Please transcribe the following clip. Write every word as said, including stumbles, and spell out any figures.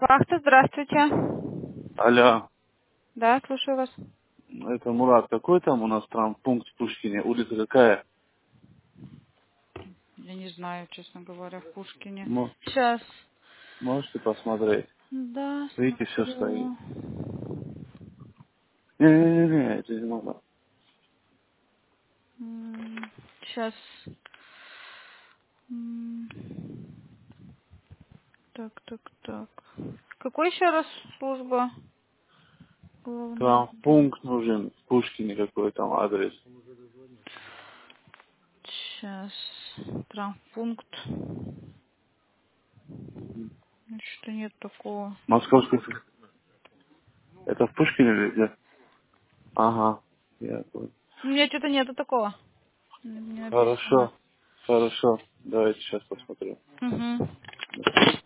Вахта, здравствуйте. Алло, Да, слушаю вас. это Мурат. Какой там у нас травмпункт в Пушкине? Улица какая? Я не знаю, честно говоря, в Пушкине. Мо- Сейчас. можете посмотреть? Да, Видите, все стоит. смотрю. Не-не-не, это не надо. Сейчас. Так, так, так. Какой еще раз служба? Главный редактор. Травмпункт нужен в Пушкине, какой там адрес. Сейчас. Травмпункт. Что-то нет такого. Московский. Это в Пушкине или где? Ага, я понял. У меня что-то нету такого. Не написано. Хорошо, хорошо. Давайте сейчас посмотрю. Угу.